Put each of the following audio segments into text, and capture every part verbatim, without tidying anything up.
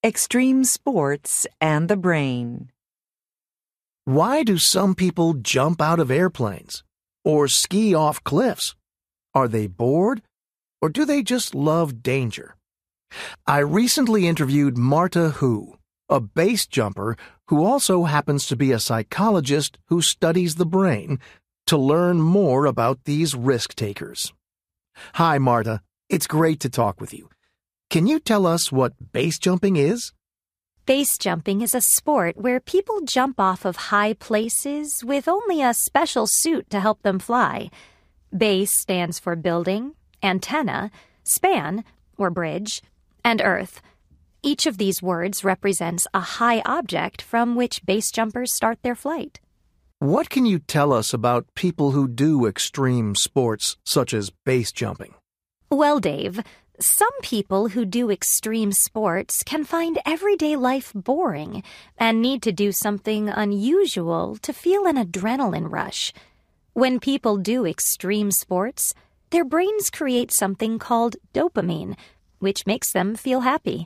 Extreme sports and the brain. Why do some people jump out of airplanes or ski off cliffs? Are they bored, or do they just love danger? I recently interviewed Marta Hu, a base jumper who also happens to be a psychologist who studies the brain, to learn more about these risk takers. Hi, Marta. It's great to talk with you. Can you tell us what base jumping is? Base jumping is a sport where people jump off of high places with only a special suit to help them fly. Base stands for building, antenna, span, or bridge, and earth. Each of these words represents a high object from which base jumpers start their flight. What can you tell us about people who do extreme sports such as base jumping? Well, Dave, some people who do extreme sports can find everyday life boring and need to do something unusual to feel an adrenaline rush. When people do extreme sports, their brains create something called dopamine, which makes them feel happy.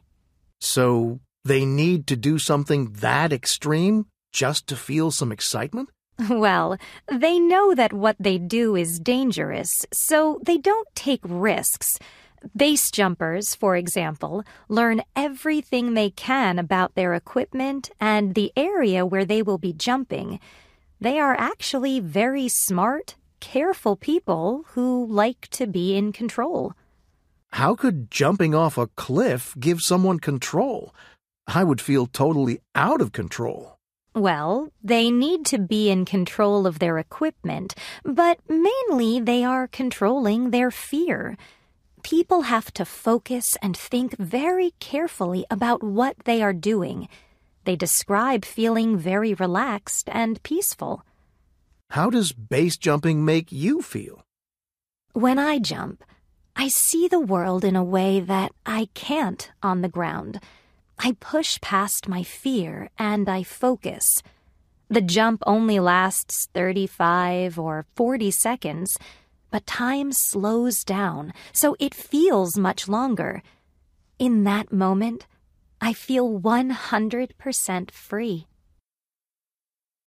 So they need to do something that extreme just to feel some excitement? Well, they know that what they do is dangerous, so they don't take risks. Base jumpers, for example, learn everything they can about their equipment and the area where they will be jumping. They are actually very smart, careful people who like to be in control. How could jumping off a cliff give someone control? I would feel totally out of control. Well, they need to be in control of their equipment, but mainly they are controlling their fear. People have to focus and think very carefully about what they are doing. They describe feeling very relaxed and peaceful. How does base jumping make you feel? When I jump, I see the world in a way that I can't on the ground. I push past my fear and I focus. The jump only lasts thirty-five or forty seconds, but time slows down, so it feels much longer. In that moment, I feel one hundred percent free.